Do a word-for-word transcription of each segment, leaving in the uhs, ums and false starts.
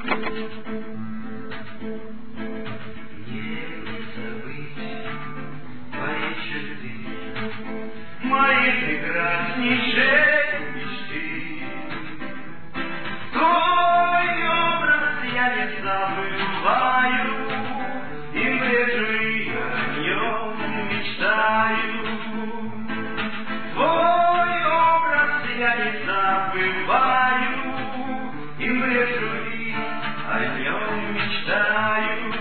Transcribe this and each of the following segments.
Мои прекраснейшие мечты. Твой образ я не забываю, и брежу и о нем мечтаю. Твой образ я не забываю, и брежу и о нем мечтаю.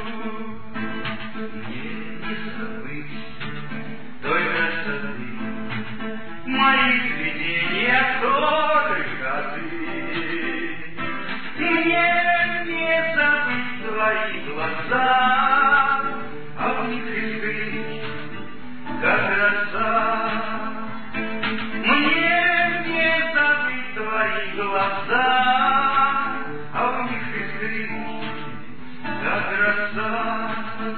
Мне не забыть той красоты моих видениях только ты. Мне не забыть твои глаза, а в них искрить, как роса. Мне не забыть твои глаза, а в них искрить, как роса.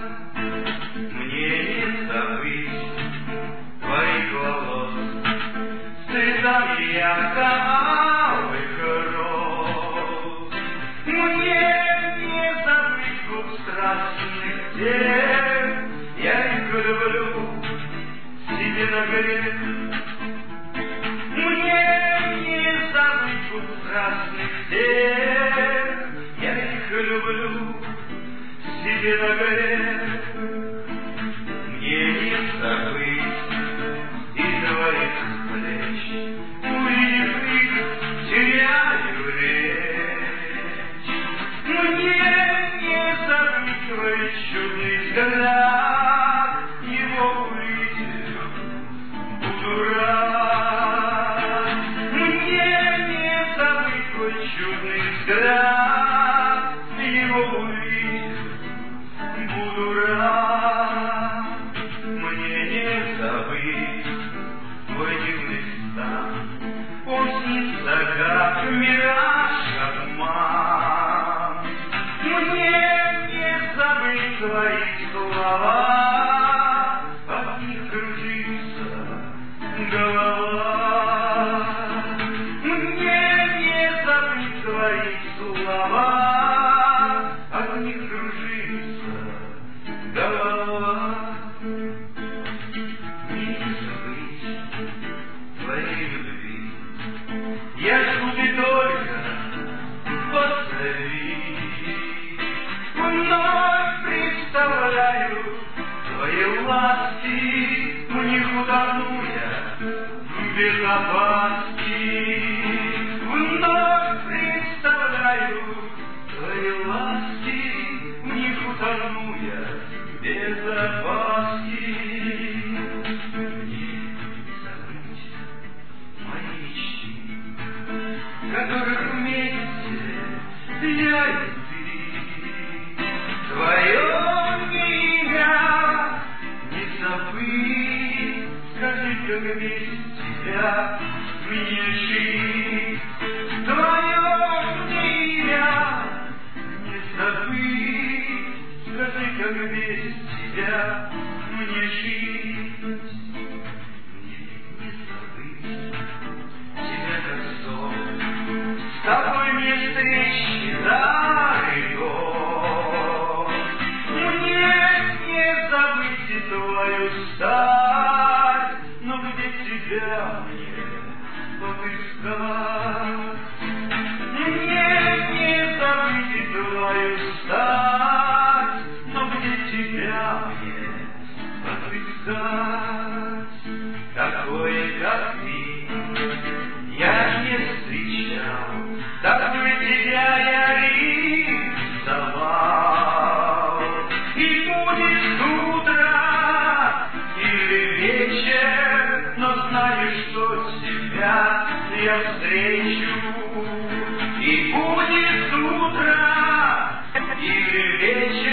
Мне не забыть твоих волос, цвета ярко-алых роз. Мне не забыть губ страстных тел, я их люблю себе на грех. Мне не забыть губ страстных тел, я их люблю себе на грех. Мне не забыть и твоих плеч, увидев их, теряю речь. Мне не забыть твой чудный взгляд, его увидев, буду рад. Мне не забыть твой чудный взгляд, его увидев, буду рад. Мне не забыть твой дивный стан, он снится, как мираж, обман. Мне не забыть твои слова, от них кружится голова. Мне не забыть твои слова, от них кружится голова. Я жду ты только позови, вновь представляю твои ласки, в них утону я в безопасности. Вновь представляю твои ласки, в них утону я в безопасности. Которых вместе я и ты, твое имя не забыть. Скажи, как без тебя мне жить. Твое имя не забыть. Скажи, как без тебя мне жить. Мне не забыть тебя, как сон. С тобой мне встречи дарый год. Мне не забыть и твою сталь, но где тебя мне отыскать? Мне не забыть и твою сталь, но где тебя мне отыскать? Такое, как ты, я не встречал. Такой тебя я рисовал. И будет утро или вечер, но знаю, что тебя я встречу. И будет утро или вечер,